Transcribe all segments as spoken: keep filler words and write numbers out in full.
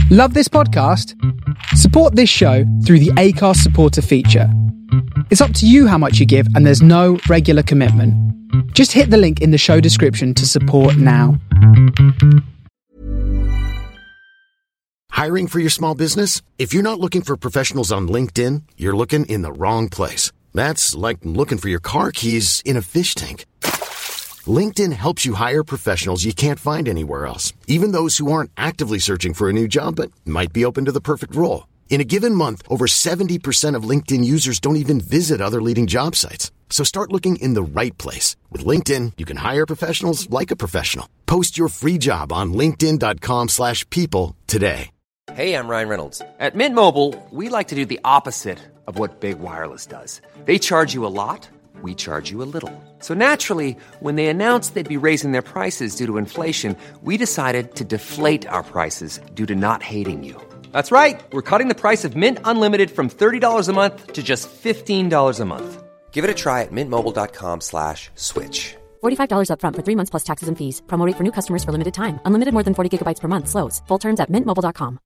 Love this podcast? Support this show through the Acast supporter feature. It's up to you how much you give, and there's no regular commitment. Just hit the link in the show description to support now. Hiring for your small business? If you're not looking for professionals on LinkedIn, you're looking in the wrong place. That's like looking for your car keys in a fish tank. LinkedIn helps you hire professionals you can't find anywhere else, even those who aren't actively searching for a new job but might be open to the perfect role. In a given month, over seventy percent of LinkedIn users don't even visit other leading job sites. So start looking in the right place. With LinkedIn, you can hire professionals like a professional. Post your free job on linkedin.com slash people today. Hey, I'm Ryan Reynolds. At Mint Mobile, we like to do the opposite of what Big Wireless does. They charge you a lot. We charge you a little. So naturally, when they announced they'd be raising their prices due to inflation, we decided to deflate our prices due to not hating you. That's right. We're cutting the price of Mint Unlimited from thirty dollars a month to just fifteen dollars a month. Give it a try at mintmobile.com slash switch. forty-five dollars up front for three months plus taxes and fees. Promo rate for new customers for limited time. Unlimited more than forty gigabytes per month. Slows full terms at mint mobile dot com.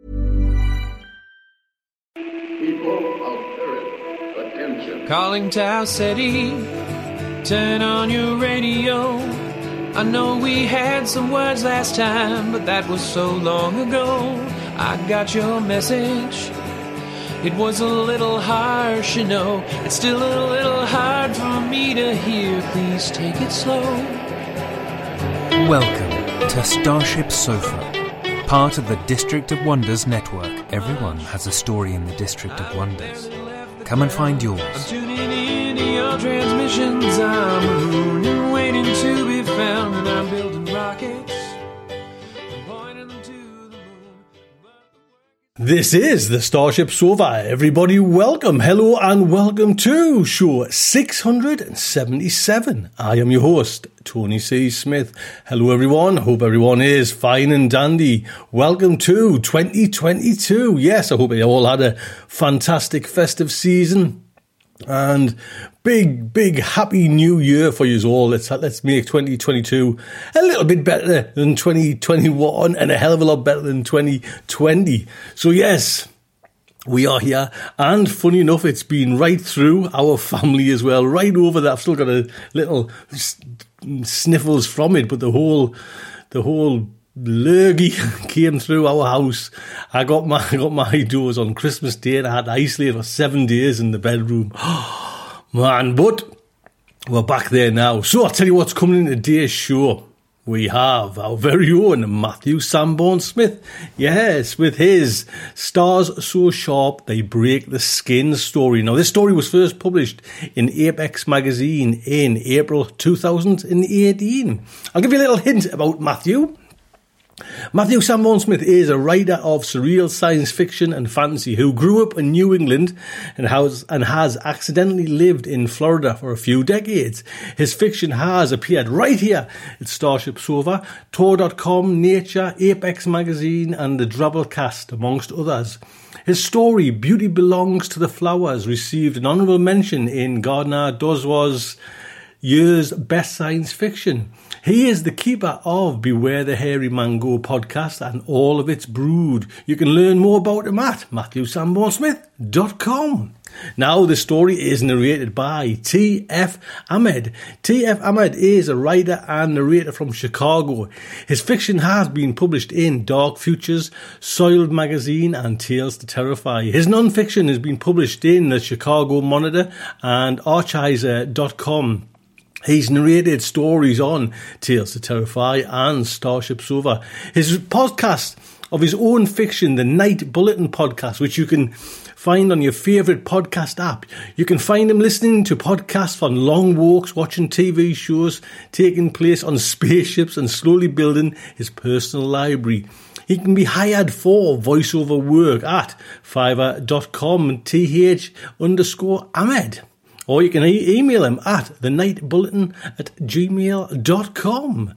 People of Earth, attention. Calling Tau City, turn on your radio. I know we had some words last time, but that was so long ago. I got your message. It was a little harsh, you know. It's still a little hard for me to hear. Please take it slow. Welcome to Starship Sofa, part of the District of Wonders network. Everyone has a story in the District of Wonders. Come and find yours. I'm tuning in to your transmissions. I'm a moon and waiting to be found, and I'm building rockets. I'm pointing them to the moon. This is the Starship Sofa. Everybody welcome, hello and welcome to show six hundred seventy-seven. I am your host, Tony C. Smith. Hello everyone, hope everyone is fine and dandy. Welcome to twenty twenty-two. Yes, I hope you all had a fantastic festive season. And big, big happy new year for you all. Let's let's make twenty twenty-two a little bit better than twenty twenty-one and a hell of a lot better than twenty twenty. So yes, we are here. And funny enough, it's been right through our family as well. Right over there. I've still got a little sniffles from it, but the whole, the whole lurgy came through our house. I got my I got my doors on Christmas Day and I had to isolate for seven days in the bedroom. Oh, man, but we're back there now. So I'll tell you what's coming in today's show. We have our very own Matthew Sanborn Smith. Yes, with his Stars So Sharp They Break the Skin story. Now, this story was first published in Apex magazine in April two thousand eighteen. I'll give you a little hint about Matthew. Matthew Sanborn Smith is a writer of surreal science fiction and fantasy who grew up in New England and has, and has accidentally lived in Florida for a few decades. His fiction has appeared right here at Starship Sofa, Tor dot com, Nature, Apex Magazine and the Drabblecast, amongst others. His story, Beauty Belongs to the Flowers, received an honourable mention in Gardner Dozois's year's best science fiction. He is the keeper of Beware the Hairy Mango podcast and all of its brood. You can learn more about him at matthew sanborn smith dot com. Now, the story is narrated by T F Ahmed. T F Ahmed is a writer and narrator from Chicago. His fiction has been published in Dark Futures, Soiled Magazine and Tales to Terrify. His non-fiction has been published in the Chicago Monitor and archizer dot com. He's narrated stories on Tales to Terrify and Starship Sofa. His podcast of his own fiction, the Night Bulletin podcast, which you can find on your favourite podcast app. You can find him listening to podcasts on long walks, watching T V shows, taking place on spaceships and slowly building his personal library. He can be hired for voiceover work at fiverr dot com and th underscore Ahmed. Or you can e- email him at the night bulletin at gmail dot com.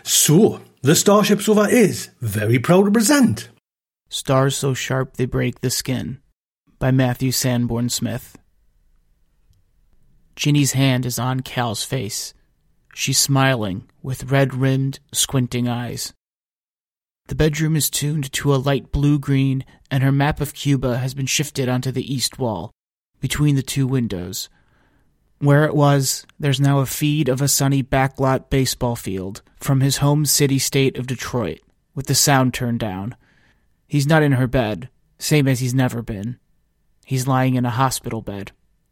So, the Starship Sofa is very proud to present Stars So Sharp They Break the Skin by Matthew Sanborn Smith. Ginny's hand is on Cal's face. She's smiling with red-rimmed, squinting eyes. The bedroom is tuned to a light blue-green, and her map of Cuba has been shifted onto the east wall, between the two windows. Where it was, there's now a feed of a sunny backlot baseball field from his home city state of Detroit, with the sound turned down. He's not in her bed, same as he's never been. He's lying in a hospital bed.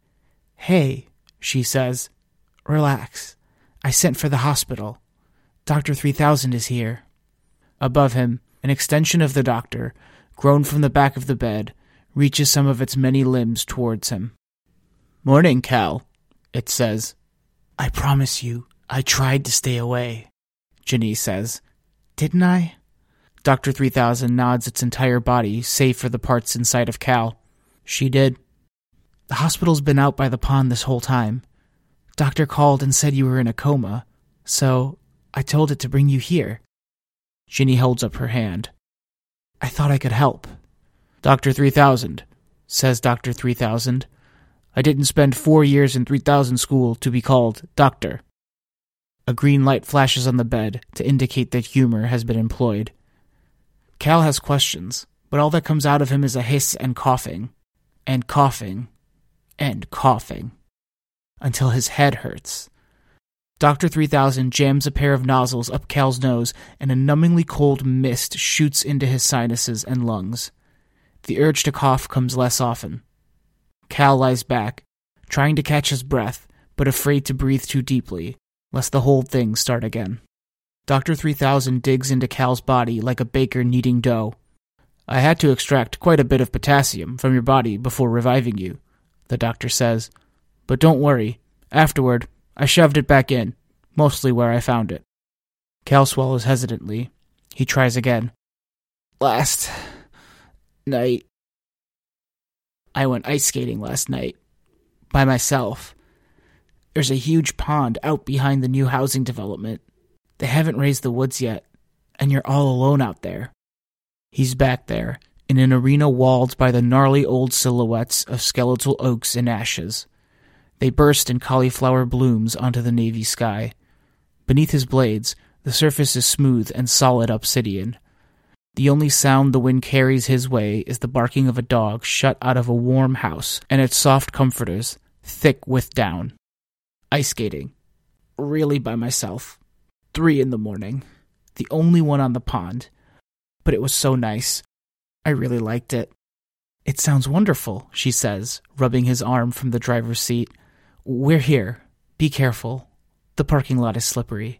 "Hey," she says. "Relax. I sent for the hospital. Doctor three thousand is here." Above him, an extension of the doctor, grown from the back of the bed, reaches some of its many limbs towards him. "Morning, Cal," it says. "I promise you, I tried to stay away," Ginny says. "Didn't I?" Doctor three thousand nods its entire body, save for the parts inside of Cal. "She did. The hospital's been out by the pond this whole time. Doctor called and said you were in a coma, so I told it to bring you here." Ginny holds up her hand. "I thought I could help." "Doctor three thousand, says Doctor three thousand. "I didn't spend four years in three thousand school to be called doctor." A green light flashes on the bed to indicate that humor has been employed. Cal has questions, but all that comes out of him is a hiss and coughing, and coughing, and coughing, until his head hurts. Doctor three thousand jams a pair of nozzles up Cal's nose, and a numbingly cold mist shoots into his sinuses and lungs. The urge to cough comes less often. Cal lies back, trying to catch his breath, but afraid to breathe too deeply, lest the whole thing start again. Doctor three thousand digs into Cal's body like a baker kneading dough. "I had to extract quite a bit of potassium from your body before reviving you," the doctor says. "But don't worry. Afterward, I shoved it back in, mostly where I found it." Cal swallows hesitantly. He tries again. "Last night, I went ice skating last night. By myself. There's a huge pond out behind the new housing development. They haven't raised the woods yet, and you're all alone out there." He's back there, in an arena walled by the gnarly old silhouettes of skeletal oaks and ashes. They burst in cauliflower blooms onto the navy sky. Beneath his blades, the surface is smooth and solid obsidian. The only sound the wind carries his way is the barking of a dog shut out of a warm house and its soft comforters, thick with down. Ice skating. Really by myself. Three in the morning. The only one on the pond. But it was so nice. I really liked it. "It sounds wonderful," she says, rubbing his arm from the driver's seat. "We're here. Be careful. The parking lot is slippery."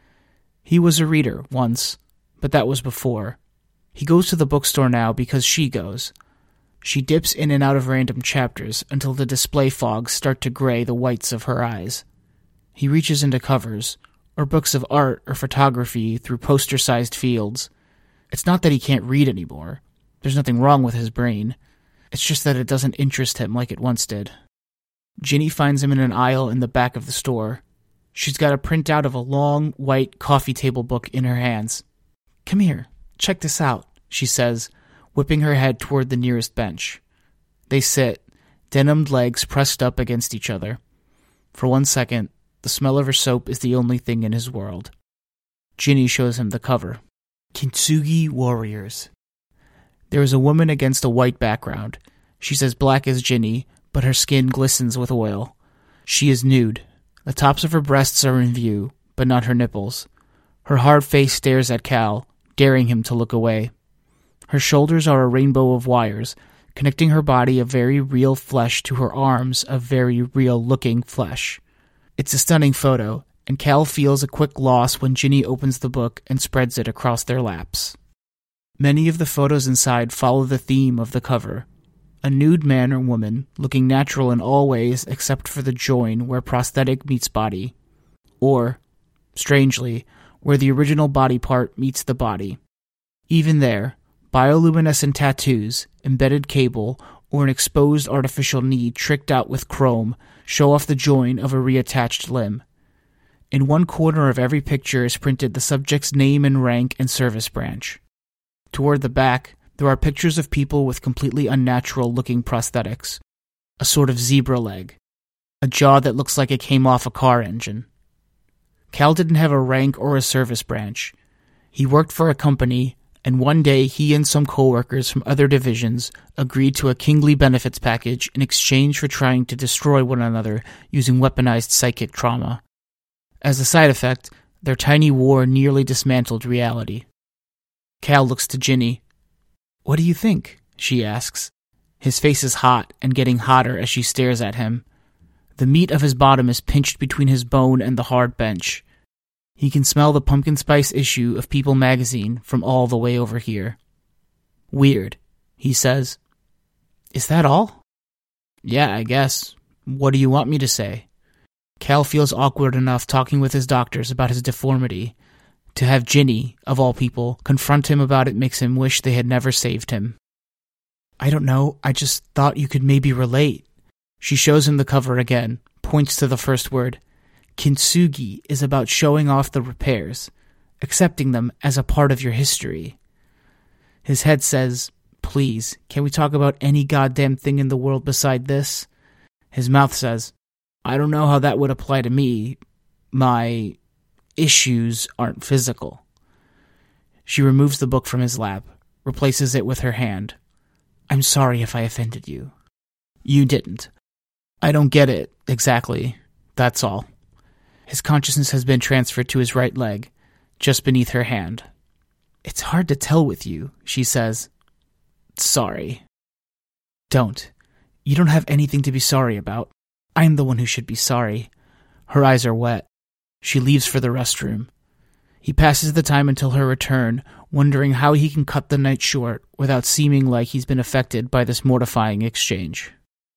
He was a reader once, but that was before. He goes to the bookstore now because she goes. She dips in and out of random chapters until the display fogs start to gray the whites of her eyes. He reaches into covers, or books of art or photography through poster-sized fields. It's not that he can't read anymore. There's nothing wrong with his brain. It's just that it doesn't interest him like it once did. Ginny finds him in an aisle in the back of the store. She's got a printout of a long, white coffee table book in her hands. "Come here, check this out," she says, whipping her head toward the nearest bench. They sit, denimed legs pressed up against each other. For one second, the smell of her soap is the only thing in his world. Ginny shows him the cover. Kintsugi Warriors. There is a woman against a white background. She's as black as Ginny, but her skin glistens with oil. She is nude. The tops of her breasts are in view, but not her nipples. Her hard face stares at Cal, daring him to look away. Her shoulders are a rainbow of wires, connecting her body of very real flesh to her arms of very real-looking flesh. It's a stunning photo, and Cal feels a quick loss when Ginny opens the book and spreads it across their laps. Many of the photos inside follow the theme of the cover. A nude man or woman, looking natural in all ways except for the join where prosthetic meets body. Or, strangely, where the original body part meets the body. Even there, bioluminescent tattoos, embedded cable, or an exposed artificial knee tricked out with chrome show off the join of a reattached limb. In one corner of every picture is printed the subject's name and rank and service branch. Toward the back, there are pictures of people with completely unnatural-looking prosthetics. A sort of zebra leg. A jaw that looks like it came off a car engine. Cal didn't have a rank or a service branch. He worked for a company, and one day he and some coworkers from other divisions agreed to a kingly benefits package in exchange for trying to destroy one another using weaponized psychic trauma. As a side effect, their tiny war nearly dismantled reality. Cal looks to Ginny. "What do you think?" she asks. His face is hot and getting hotter as she stares at him. The meat of his bottom is pinched between his bone and the hard bench. He can smell the pumpkin spice issue of People magazine from all the way over here. "Weird," he says. "Is that all?" "Yeah, I guess. What do you want me to say?" Cal feels awkward enough talking with his doctors about his deformity. To have Ginny, of all people, confront him about it makes him wish they had never saved him. "I don't know, I just thought you could maybe relate." She shows him the cover again, points to the first word. Kintsugi is about showing off the repairs, accepting them as a part of your history. His head says, "Please, can we talk about any goddamn thing in the world beside this?" His mouth says, "I don't know how that would apply to me. My issues aren't physical." She removes the book from his lap, replaces it with her hand. "I'm sorry if I offended you." "You didn't. I don't get it, exactly. That's all." His consciousness has been transferred to his right leg, just beneath her hand. "It's hard to tell with you," she says. "Sorry." "Don't. You don't have anything to be sorry about. I'm the one who should be sorry." Her eyes are wet. She leaves for the restroom. He passes the time until her return, wondering how he can cut the night short without seeming like he's been affected by this mortifying exchange.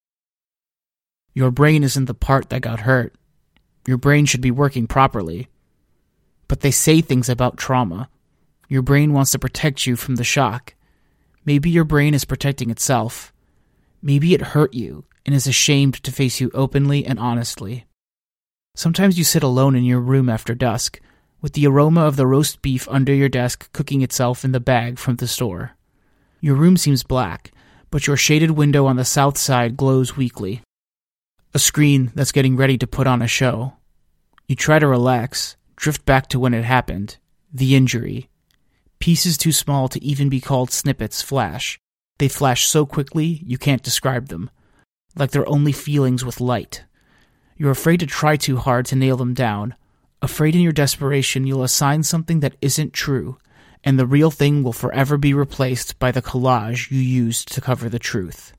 "Your brain isn't the part that got hurt. Your brain should be working properly. But they say things about trauma. Your brain wants to protect you from the shock. Maybe your brain is protecting itself. Maybe it hurt you and is ashamed to face you openly and honestly. Sometimes you sit alone in your room after dusk, with the aroma of the roast beef under your desk cooking itself in the bag from the store. Your room seems black, but your shaded window on the south side glows weakly. A screen that's getting ready to put on a show. You try to relax, drift back to when it happened, the injury. Pieces too small to even be called snippets flash. They flash so quickly you can't describe them, like they're only feelings with light. You're afraid to try too hard to nail them down, afraid in your desperation you'll assign something that isn't true, and the real thing will forever be replaced by the collage you used to cover the truth.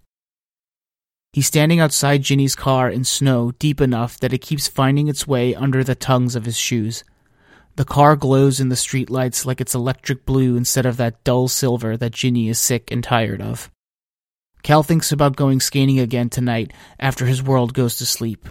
He's standing outside Ginny's car in snow deep enough that it keeps finding its way under the tongues of his shoes. The car glows in the streetlights like it's electric blue instead of that dull silver that Ginny is sick and tired of. Cal thinks about going skating again tonight after his world goes to sleep.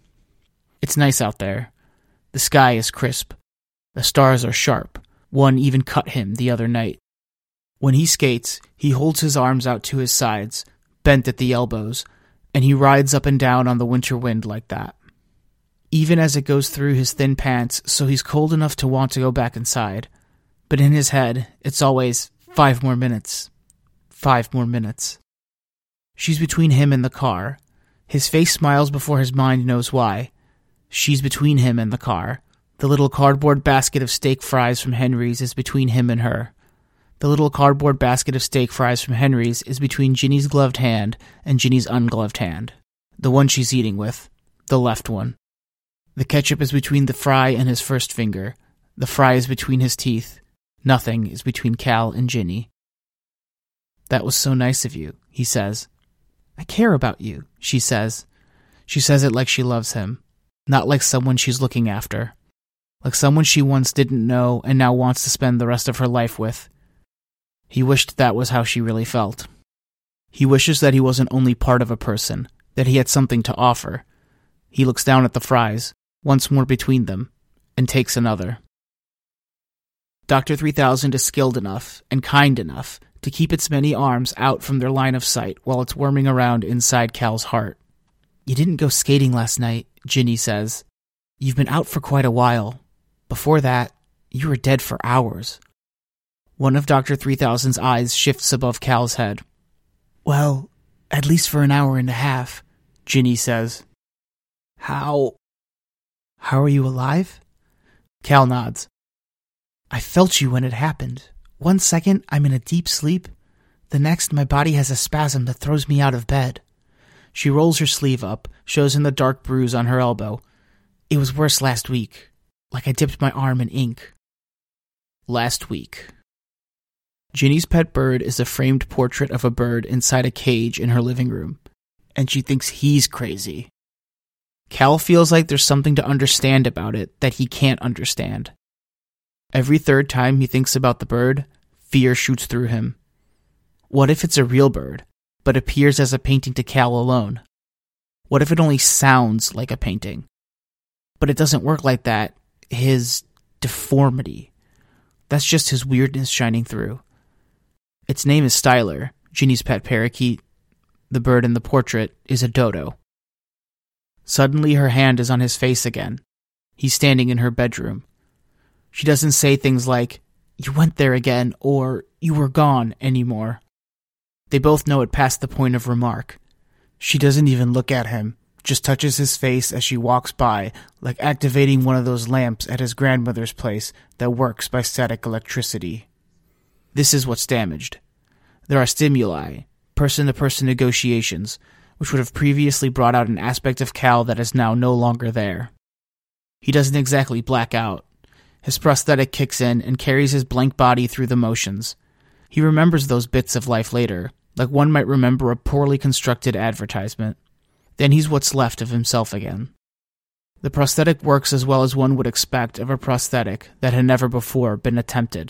It's nice out there. The sky is crisp. The stars are sharp. One even cut him the other night. When he skates, he holds his arms out to his sides, bent at the elbows, and he rides up and down on the winter wind like that. Even as it goes through his thin pants, so he's cold enough to want to go back inside. But in his head, it's always, five more minutes. Five more minutes. She's between him and the car. His face smiles before his mind knows why. She's between him and the car. The little cardboard basket of steak fries from Henry's is between him and her. The little cardboard basket of steak fries from Henry's is between Ginny's gloved hand and Ginny's ungloved hand. The one she's eating with. The left one. The ketchup is between the fry and his first finger. The fry is between his teeth. Nothing is between Cal and Ginny. "That was so nice of you," he says. "I care about you," she says. She says it like she loves him. Not like someone she's looking after. Like someone she once didn't know and now wants to spend the rest of her life with. He wished that was how she really felt. He wishes that he wasn't only part of a person, that he had something to offer. He looks down at the fries, once more between them, and takes another. Doctor three thousand is skilled enough and kind enough to keep its many arms out from their line of sight while it's worming around inside Cal's heart. "You didn't go skating last night," Ginny says. "You've been out for quite a while. Before that, you were dead for hours." One of Doctor three thousand's eyes shifts above Cal's head. "Well, at least for an hour and a half," Ginny says. How... How are you alive?" Cal nods. "I felt you when it happened. One second, I'm in a deep sleep. The next, my body has a spasm that throws me out of bed. She rolls her sleeve up, shows him the dark bruise on her elbow. It was worse last week, like I dipped my arm in ink. Last week. Ginny's pet bird is a framed portrait of a bird inside a cage in her living room, and she thinks he's crazy. Cal feels like there's something to understand about it that he can't understand. Every third time he thinks about the bird, fear shoots through him. What if it's a real bird, but appears as a painting to Cal alone? What if it only sounds like a painting? But it doesn't work like that. His deformity. That's just his weirdness shining through. Its name is Styler, Ginny's pet parakeet. The bird in the portrait is a dodo. Suddenly her hand is on his face again. He's standing in her bedroom. She doesn't say things like, "You went there again," or "You were gone," anymore. They both know it past the point of remark. She doesn't even look at him, just touches his face as she walks by, like activating one of those lamps at his grandmother's place that works by static electricity. This is what's damaged. There are stimuli, person-to-person negotiations, which would have previously brought out an aspect of Cal that is now no longer there. He doesn't exactly black out. His prosthetic kicks in and carries his blank body through the motions. He remembers those bits of life later, like one might remember a poorly constructed advertisement. Then he's what's left of himself again. The prosthetic works as well as one would expect of a prosthetic that had never before been attempted.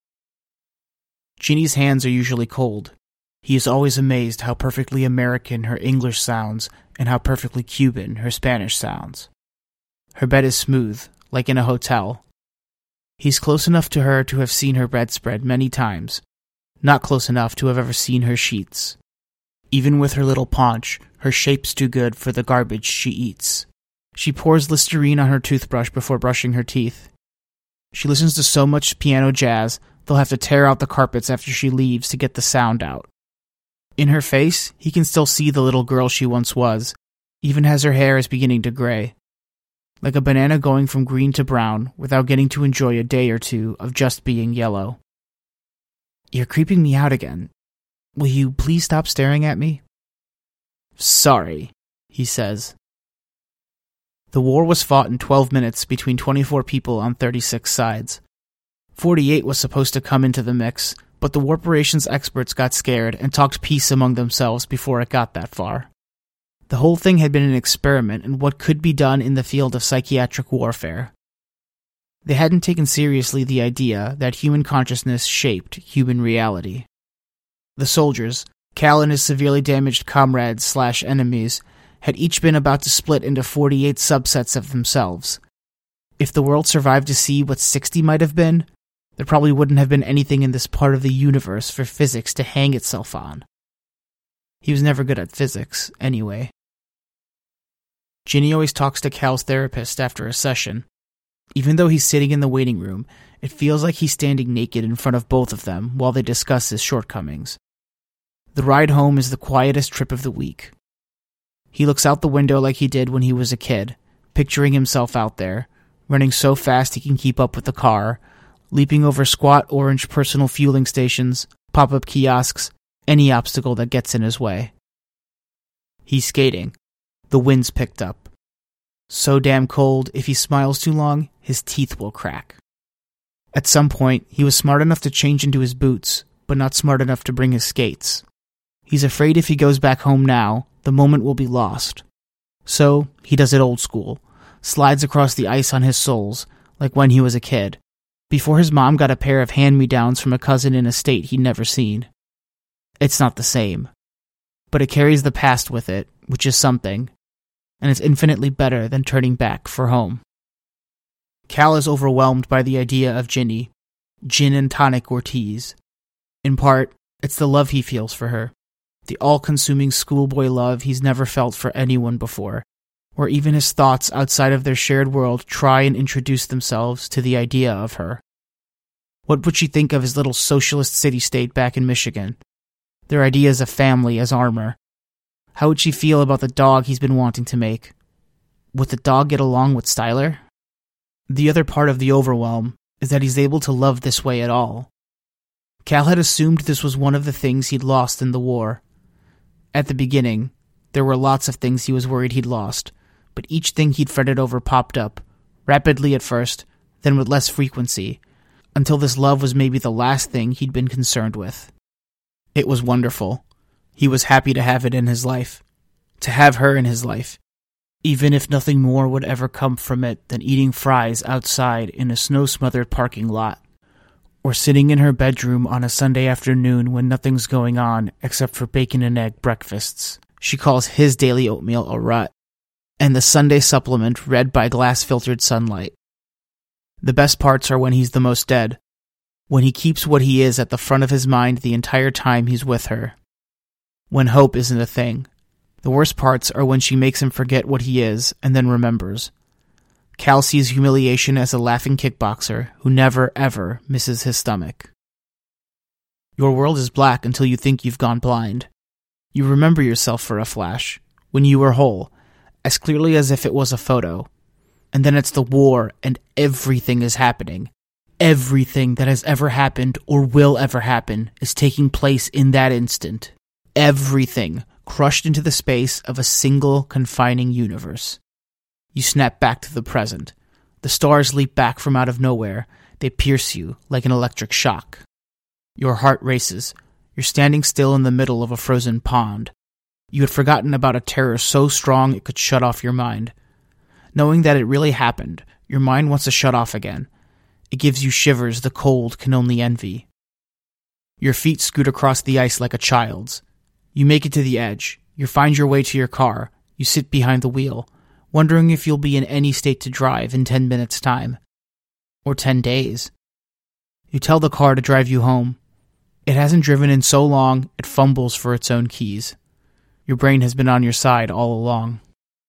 Ginny's hands are usually cold. He is always amazed how perfectly American her English sounds and how perfectly Cuban her Spanish sounds. Her bed is smooth, like in a hotel. He's close enough to her to have seen her bedspread many times, not close enough to have ever seen her sheets. Even with her little paunch, her shape's too good for the garbage she eats. She pours Listerine on her toothbrush before brushing her teeth. She listens to so much piano jazz, they'll have to tear out the carpets after she leaves to get the sound out. In her face, he can still see the little girl she once was, even as her hair is beginning to gray. Like a banana going from green to brown without getting to enjoy a day or two of just being yellow. "You're creeping me out again. Will you please stop staring at me?" "Sorry," he says. The war was fought in twelve minutes between twenty-four people on thirty-six sides. forty-eight was supposed to come into the mix, but the Warperations experts got scared and talked peace among themselves before it got that far. The whole thing had been an experiment in what could be done in the field of psychiatric warfare. They hadn't taken seriously the idea that human consciousness shaped human reality. The soldiers, Cal and his severely damaged comrades slash enemies, had each been about to split into forty-eight subsets of themselves. If the world survived to see what sixty might have been, there probably wouldn't have been anything in this part of the universe for physics to hang itself on. He was never good at physics, anyway. Ginny always talks to Cal's therapist after a session. Even though he's sitting in the waiting room, it feels like he's standing naked in front of both of them while they discuss his shortcomings. The ride home is the quietest trip of the week. He looks out the window like he did when he was a kid, picturing himself out there, running so fast he can keep up with the car, leaping over squat orange personal fueling stations, pop-up kiosks, any obstacle that gets in his way. He's skating. The wind's picked up. So damn cold, if he smiles too long, his teeth will crack. At some point, he was smart enough to change into his boots, but not smart enough to bring his skates. He's afraid if he goes back home now, the moment will be lost. So, he does it old school, slides across the ice on his soles, like when he was a kid, before his mom got a pair of hand-me-downs from a cousin in a state he'd never seen. It's not the same, but it carries the past with it, which is something, and it's infinitely better than turning back for home. Cal is overwhelmed by the idea of Ginny, gin and tonic Ortiz. In part, it's the love he feels for her, the all-consuming schoolboy love he's never felt for anyone before, where even his thoughts outside of their shared world try and introduce themselves to the idea of her. What would she think of his little socialist city-state back in Michigan? Their ideas of family as armor. How would she feel about the dog he's been wanting to make? Would the dog get along with Styler? The other part of the overwhelm is that he's able to love this way at all. Cal had assumed this was one of the things he'd lost in the war. At the beginning, there were lots of things he was worried he'd lost, but each thing he'd fretted over popped up, rapidly at first, then with less frequency, until this love was maybe the last thing he'd been concerned with. It was wonderful. He was happy to have it in his life, to have her in his life, even if nothing more would ever come from it than eating fries outside in a snow-smothered parking lot, or sitting in her bedroom on a Sunday afternoon when nothing's going on except for bacon and egg breakfasts. She calls his daily oatmeal a rut, and the Sunday supplement read by glass-filtered sunlight. The best parts are when he's the most dead, when he keeps what he is at the front of his mind the entire time he's with her, when hope isn't a thing. The worst parts are when she makes him forget what he is and then remembers. Cal sees humiliation as a laughing kickboxer who never, ever misses his stomach. Your world is black until you think you've gone blind. You remember yourself for a flash, when you were whole, as clearly as if it was a photo. And then it's the war and everything is happening. Everything that has ever happened or will ever happen is taking place in that instant. Everything crushed into the space of a single confining universe. You snap back to the present. The stars leap back from out of nowhere. They pierce you like an electric shock. Your heart races. You're standing still in the middle of a frozen pond. You had forgotten about a terror so strong it could shut off your mind. Knowing that it really happened, your mind wants to shut off again. It gives you shivers the cold can only envy. Your feet scoot across the ice like a child's. You make it to the edge. You find your way to your car. You sit behind the wheel, wondering if you'll be in any state to drive in ten minutes' time. Or ten days. You tell the car to drive you home. It hasn't driven in so long, it fumbles for its own keys. Your brain has been on your side all along.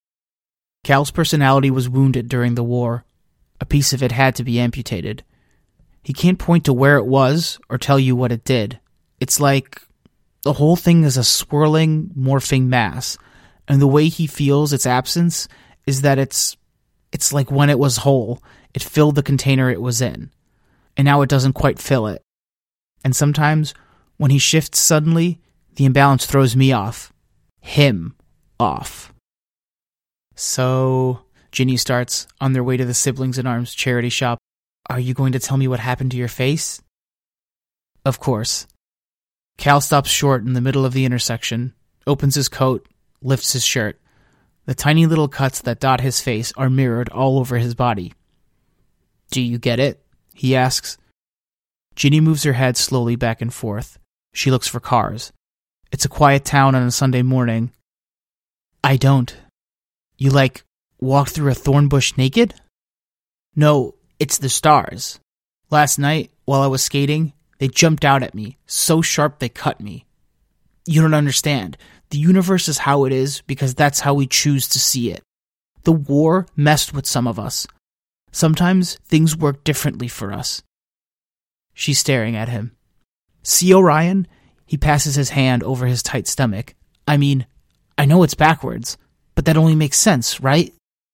Cal's personality was wounded during the war. A piece of it had to be amputated. He can't point to where it was or tell you what it did. It's like the whole thing is a swirling, morphing mass, and the way he feels its absence is that it's it's like when it was whole, it filled the container it was in, and now it doesn't quite fill it. And sometimes, when he shifts suddenly, the imbalance throws me off. Him off. So, Ginny starts, on their way to the Siblings in Arms charity shop. Are you going to tell me what happened to your face? Of course. Cal stops short in the middle of the intersection, opens his coat, lifts his shirt. The tiny little cuts that dot his face are mirrored all over his body. Do you get it? He asks. Ginny moves her head slowly back and forth. She looks for cars. It's a quiet town on a Sunday morning. I don't. You, like, walk through a thorn bush naked? No, it's the stars. Last night, while I was skating, they jumped out at me, so sharp they cut me. You don't understand. The universe is how it is because that's how we choose to see it. The war messed with some of us. Sometimes things work differently for us. She's staring at him. See Orion? He passes his hand over his tight stomach. I mean, I know it's backwards, but that only makes sense, right?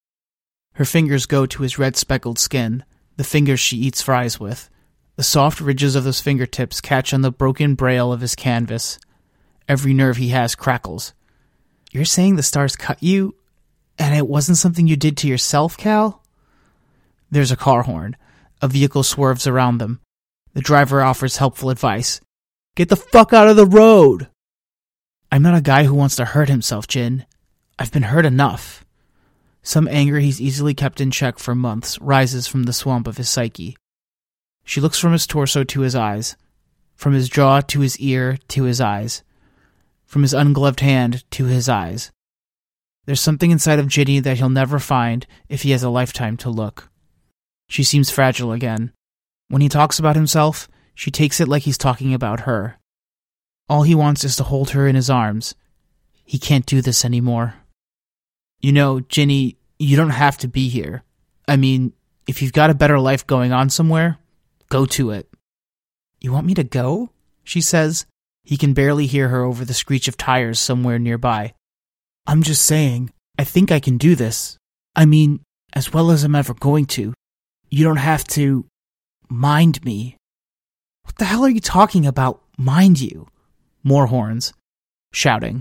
Her fingers go to his red speckled skin, the fingers she eats fries with. The soft ridges of those fingertips catch on the broken braille of his canvas. Every nerve he has crackles. You're saying the stars cut you, and it wasn't something you did to yourself, Cal? There's a car horn. A vehicle swerves around them. The driver offers helpful advice. Get the fuck out of the road! I'm not a guy who wants to hurt himself, Jin. I've been hurt enough. Some anger he's easily kept in check for months rises from the swamp of his psyche. She looks from his torso to his eyes, from his jaw to his ear to his eyes, from his ungloved hand to his eyes. There's something inside of Ginny that he'll never find if he has a lifetime to look. She seems fragile again. When he talks about himself, she takes it like he's talking about her. All he wants is to hold her in his arms. He can't do this anymore. You know, Ginny, you don't have to be here. I mean, if you've got a better life going on somewhere, go to it. You want me to go? She says. He can barely hear her over the screech of tires somewhere nearby. I'm just saying, I think I can do this. I mean, as well as I'm ever going to. You don't have to mind me. What the hell are you talking about, mind you? More horns, shouting.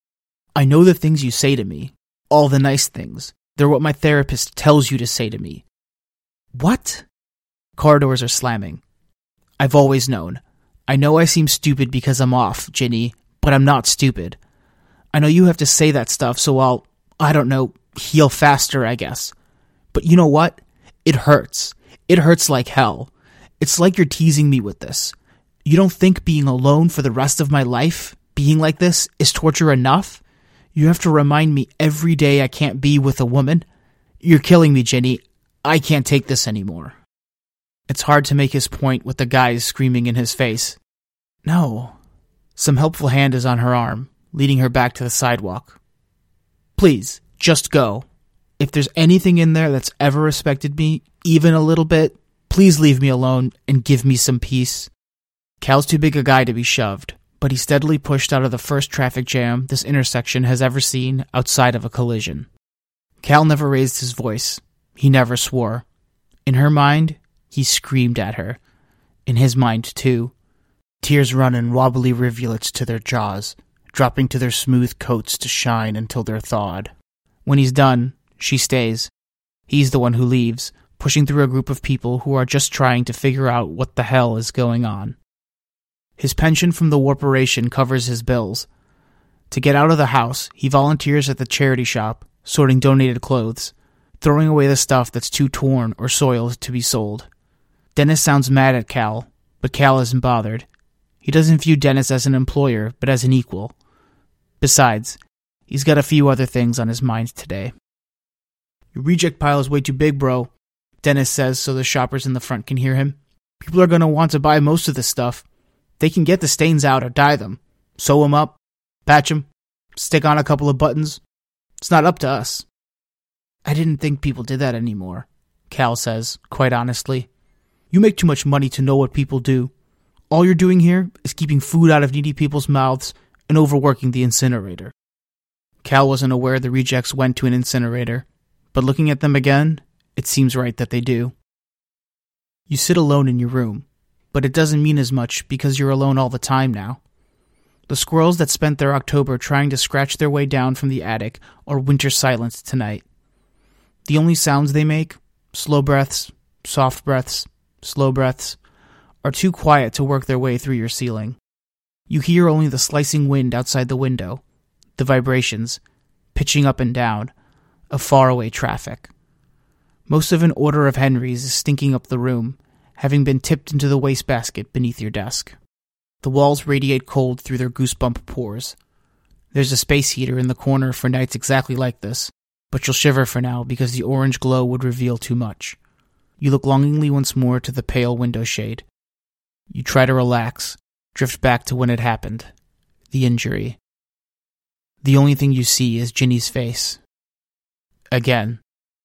I know the things you say to me. All the nice things. They're what my therapist tells you to say to me. What? Corridors are slamming. I've always known. I know I seem stupid because I'm off, Ginny, but I'm not stupid. I know you have to say that stuff so I'll, I don't know, heal faster, I guess. But you know what? It hurts. It hurts like hell. It's like you're teasing me with this. You don't think being alone for the rest of my life, being like this, is torture enough? You have to remind me every day I can't be with a woman? You're killing me, Ginny. I can't take this anymore. It's hard to make his point with the guys screaming in his face. No. Some helpful hand is on her arm, leading her back to the sidewalk. Please, just go. If there's anything in there that's ever respected me, even a little bit, please leave me alone and give me some peace. Cal's too big a guy to be shoved, but he steadily pushed out of the first traffic jam this intersection has ever seen outside of a collision. Cal never raised his voice. He never swore. In her mind, he screamed at her. In his mind, too. Tears run in wobbly rivulets to their jaws, dropping to their smooth coats to shine until they're thawed. When he's done, she stays. He's the one who leaves, pushing through a group of people who are just trying to figure out what the hell is going on. His pension from the warperation covers his bills. To get out of the house, he volunteers at the charity shop, sorting donated clothes, throwing away the stuff that's too torn or soiled to be sold. Dennis sounds mad at Cal, but Cal isn't bothered. He doesn't view Dennis as an employer, but as an equal. Besides, he's got a few other things on his mind today. Your reject pile is way too big, bro, Dennis says so the shoppers in the front can hear him. People are going to want to buy most of this stuff. They can get the stains out or dye them, sew them up, patch them, stick on a couple of buttons. It's not up to us. I didn't think people did that anymore, Cal says, quite honestly. You make too much money to know what people do. All you're doing here is keeping food out of needy people's mouths and overworking the incinerator. Cal wasn't aware the rejects went to an incinerator, but looking at them again, it seems right that they do. You sit alone in your room, but it doesn't mean as much because you're alone all the time now. The squirrels that spent their October trying to scratch their way down from the attic are winter silent tonight. The only sounds they make, slow breaths, soft breaths, slow breaths, are too quiet to work their way through your ceiling. You hear only the slicing wind outside the window, the vibrations, pitching up and down, of faraway traffic. Most of an order of Henry's is stinking up the room, having been tipped into the wastebasket beneath your desk. The walls radiate cold through their goosebump pores. There's a space heater in the corner for nights exactly like this, but you'll shiver for now because the orange glow would reveal too much. You look longingly once more to the pale window shade. You try to relax, drift back to when it happened. The injury. The only thing you see is Ginny's face. Again.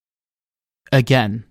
Again.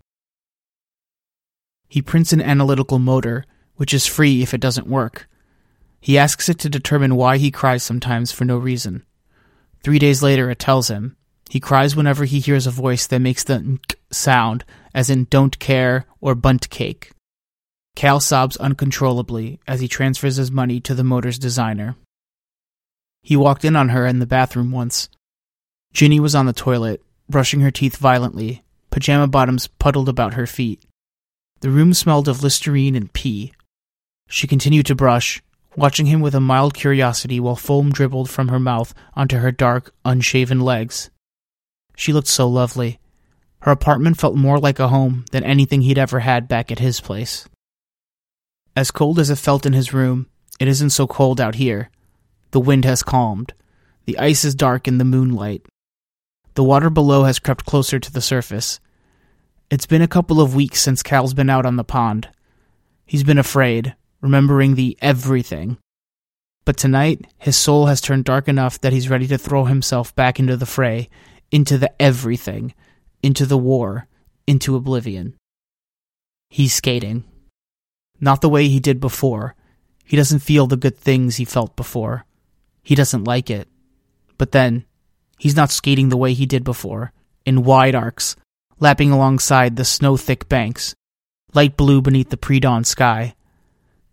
He prints an analytical motor, which is free if it doesn't work. He asks it to determine why he cries sometimes for no reason. Three days later it tells him. He cries whenever he hears a voice that makes the nk sound, as in don't care or bunt cake. Cal sobs uncontrollably as he transfers his money to the motor's designer. He walked in on her in the bathroom once. Ginny was on the toilet, brushing her teeth violently, pajama bottoms puddled about her feet. The room smelled of Listerine and pee. She continued to brush, watching him with a mild curiosity while foam dribbled from her mouth onto her dark, unshaven legs. She looked so lovely. Her apartment felt more like a home than anything he'd ever had back at his place. As cold as it felt in his room, it isn't so cold out here. The wind has calmed. The ice is dark in the moonlight. The water below has crept closer to the surface. It's been a couple of weeks since Cal's been out on the pond. He's been afraid, remembering the everything. But tonight, his soul has turned dark enough that he's ready to throw himself back into the fray, into the everything, into the war, into oblivion. He's skating. Not the way he did before. He doesn't feel the good things he felt before. He doesn't like it. But then, he's not skating the way he did before, in wide arcs, lapping alongside the snow-thick banks, light blue beneath the pre-dawn sky.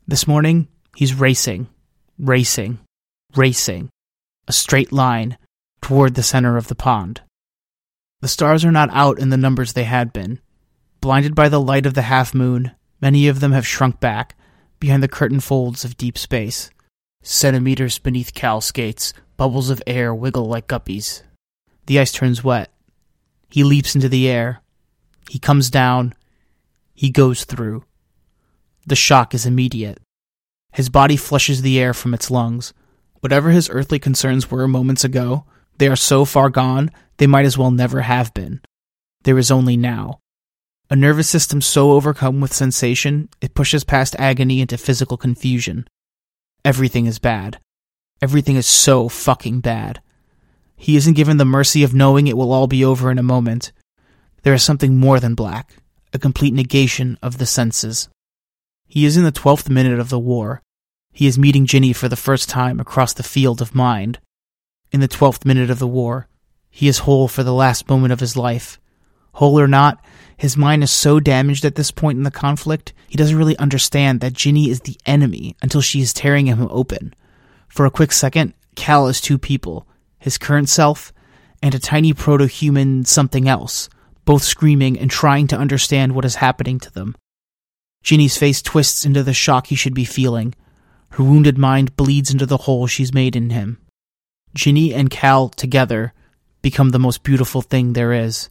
This morning, he's racing, racing, racing, a straight line toward the center of the pond. The stars are not out in the numbers they had been. Blinded by the light of the half-moon, many of them have shrunk back behind the curtain folds of deep space. Centimeters beneath Cal's skates, bubbles of air wiggle like guppies. The ice turns wet. He leaps into the air. He comes down. He goes through. The shock is immediate. His body flushes the air from its lungs. Whatever his earthly concerns were moments ago, they are so far gone, they might as well never have been. There is only now. A nervous system so overcome with sensation, it pushes past agony into physical confusion. Everything is bad. Everything is so fucking bad. He isn't given the mercy of knowing it will all be over in a moment. There is something more than black, a complete negation of the senses. He is in the twelfth minute of the war. He is meeting Ginny for the first time across the field of mind. In the twelfth minute of the war, he is whole for the last moment of his life. Whole or not, his mind is so damaged at this point in the conflict, he doesn't really understand that Ginny is the enemy until she is tearing him open. For a quick second, Cal is two people, his current self and a tiny proto-human something else, both screaming and trying to understand what is happening to them. Ginny's face twists into the shock he should be feeling. Her wounded mind bleeds into the hole she's made in him. Ginny and Cal together become the most beautiful thing there is.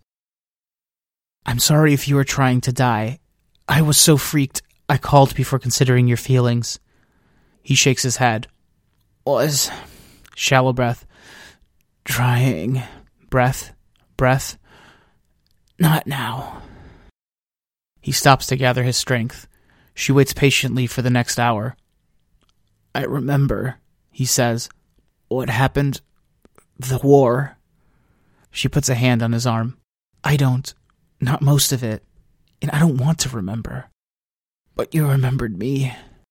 I'm sorry if you were trying to die. I was so freaked, I called before considering your feelings. He shakes his head. Was. Shallow breath. Trying. Breath. Breath. Not now. He stops to gather his strength. She waits patiently for the next hour. I remember, he says. What happened? The war. She puts a hand on his arm. I don't. Not most of it. And I don't want to remember. But you remembered me.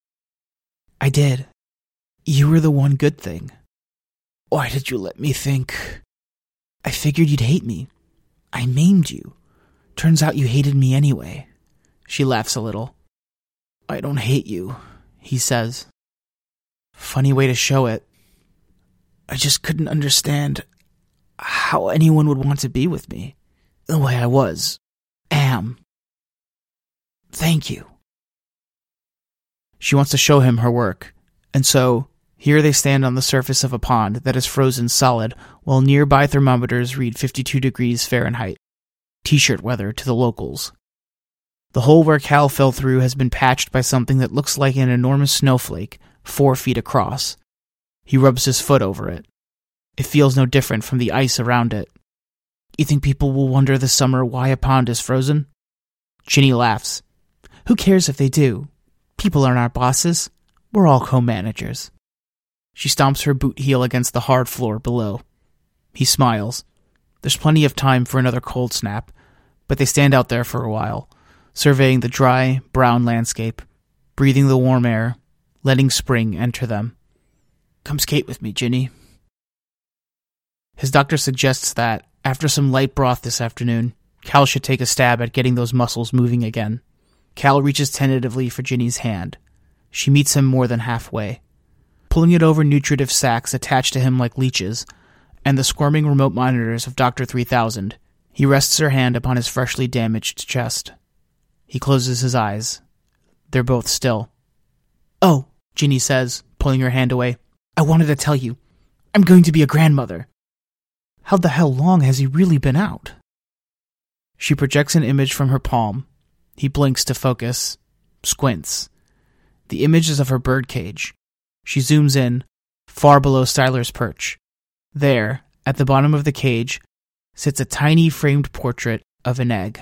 I did. You were the one good thing. Why did you let me think? I figured you'd hate me. I maimed you. Turns out you hated me anyway. She laughs a little. I don't hate you, he says. Funny way to show it. I just couldn't understand how anyone would want to be with me. The way I was. Am. Thank you. She wants to show him her work. And so, here they stand on the surface of a pond that is frozen solid, while nearby thermometers read fifty-two degrees Fahrenheit. T-shirt weather to the locals. The hole where Cal fell through has been patched by something that looks like an enormous snowflake, four feet across. He rubs his foot over it. It feels no different from the ice around it. You think people will wonder this summer why a pond is frozen? Ginny laughs. Who cares if they do? People aren't our bosses. We're all co-managers. She stomps her boot heel against the hard floor below. He smiles. There's plenty of time for another cold snap, but they stand out there for a while, surveying the dry, brown landscape, breathing the warm air, letting spring enter them. Come skate with me, Ginny. His doctor suggests that, after some light broth this afternoon, Cal should take a stab at getting those muscles moving again. Cal reaches tentatively for Ginny's hand. She meets him more than halfway. Pulling it over nutritive sacs attached to him like leeches, and the squirming remote monitors of Doctor three thousand, he rests her hand upon his freshly damaged chest. He closes his eyes. They're both still. Oh, Ginny says, pulling her hand away. I wanted to tell you. I'm going to be a grandmother. How the hell long has he really been out? She projects an image from her palm. He blinks to focus. Squints. The image is of her birdcage. She zooms in, far below Styler's perch. There, at the bottom of the cage, sits a tiny framed portrait of an egg.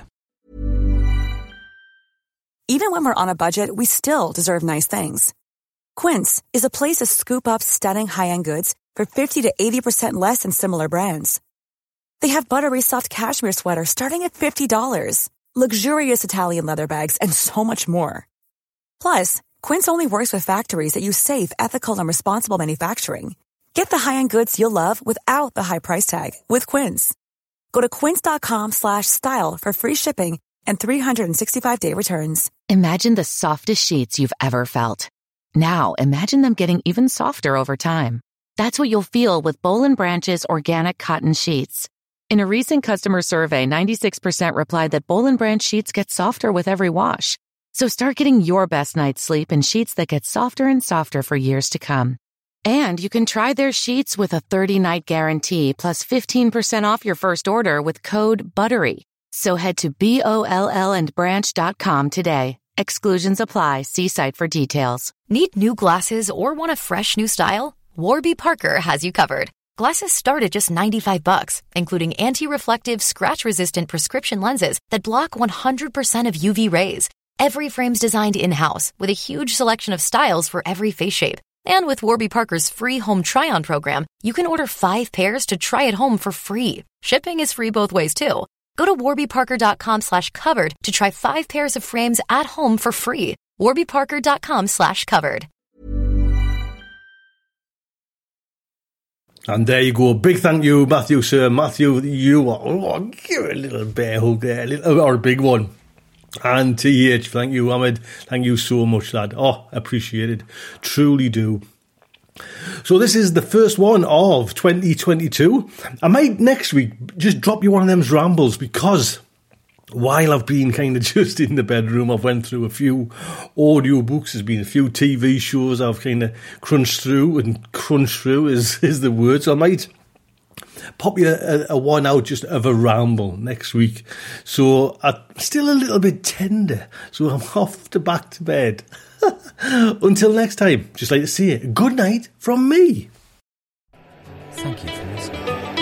Even when we're on a budget, we still deserve nice things. Quince is a place to scoop up stunning high-end goods for fifty to eighty percent less than similar brands. They have buttery soft cashmere sweaters starting at fifty dollars, luxurious Italian leather bags, and so much more. Plus, Quince only works with factories that use safe, ethical, and responsible manufacturing. Get the high-end goods you'll love without the high price tag with Quince. Go to quince.com slash style for free shipping and three sixty-five day returns. Imagine the softest sheets you've ever felt. Now, imagine them getting even softer over time. That's what you'll feel with Boll and Branch's organic cotton sheets. In a recent customer survey, ninety-six percent replied that Boll and Branch sheets get softer with every wash. So start getting your best night's sleep in sheets that get softer and softer for years to come. And you can try their sheets with a thirty-night guarantee plus fifteen percent off your first order with code BUTTERY. So head to B O L L and branch dot com today. Exclusions apply. See site for details. Need new glasses or want a fresh new style? Warby Parker has you covered. Glasses start at just ninety-five bucks, including anti-reflective, scratch-resistant prescription lenses that block one hundred percent of U V rays. Every frame's designed in-house with a huge selection of styles for every face shape. And with Warby Parker's free home try-on program, you can order five pairs to try at home for free. Shipping is free both ways, too. Go to warby parker dot com slash covered to try five pairs of frames at home for free. warby parker dot com slash covered. And there you go. Big thank you, Matthew, sir. Matthew, you are... Oh, give a little bear hug there, a little, or a big one. And T H, thank you, Ahmed. Thank you so much, lad. Oh, appreciate it. Truly do. So this is the first one of twenty twenty-two. I might next week just drop you one of them rambles, because while I've been kind of just in the bedroom, I've went through a few audio books. There's been a few T V shows I've kind of crunched through, and crunched through is, is the word. So I might pop you a, a one out just of a ramble next week. So I'm still a little bit tender, so I'm off to back to bed. Until next time, just like to say it, good night from me. Thank you for listening.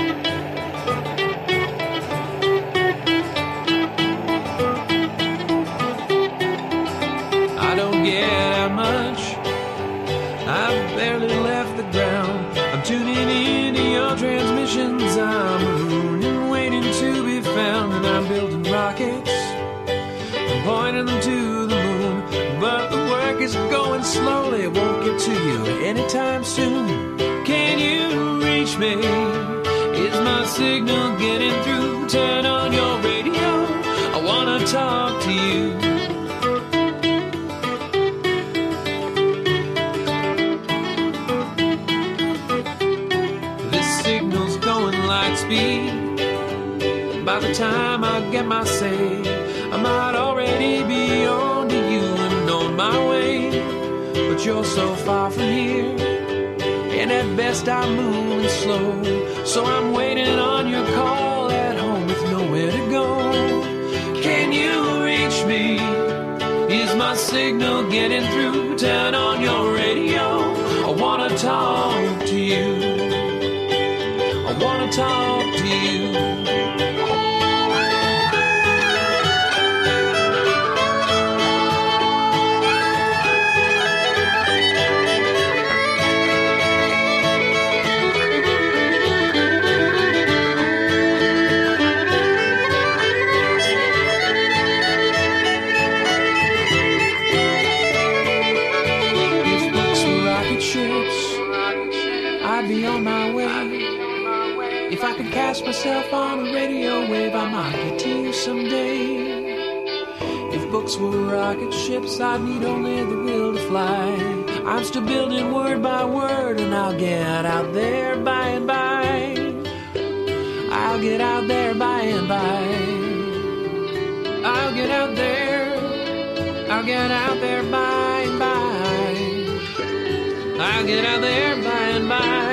I don't get out much, I've barely left the ground. I'm tuning into your transmissions, I'm marooned and waiting to be found. And I'm building rockets, I'm pointing them to the moon, but the work is going slowly, won't get to you anytime soon. Can you reach me? Is my signal getting through? Turn on your radio, I wanna talk to you. This signal's going light speed. By the time I get my say, I might already be on to you and on my way. But you're so far from here, and at best I'm moving slow. So I'm waiting on your call at home with nowhere to go. Can you reach me? Is my signal getting through? Turn on your radio, I wanna talk to you. I wanna talk to you. If I could cast myself on a radio wave, I might get to you someday. If books were rocket ships, I'd need only the will to fly. I'm still building word by word, and I'll get out there by and by. I'll get out there by and by. I'll get out there. I'll get out there by and by. I'll get out there by and by.